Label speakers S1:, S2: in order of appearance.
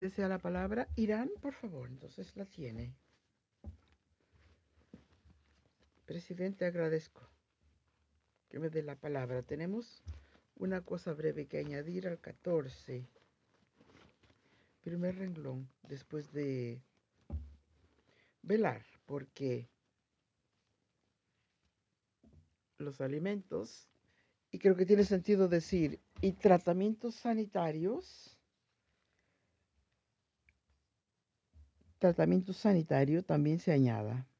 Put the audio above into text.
S1: Desea la palabra Irán, por favor, entonces la tiene. Presidente, agradezco que me dé la palabra. Tenemos una cosa breve que añadir al 14. Primer renglón, después de velar, porque los alimentos, y creo que tiene sentido decir, y tratamientos sanitarios, tratamiento sanitario también se añada.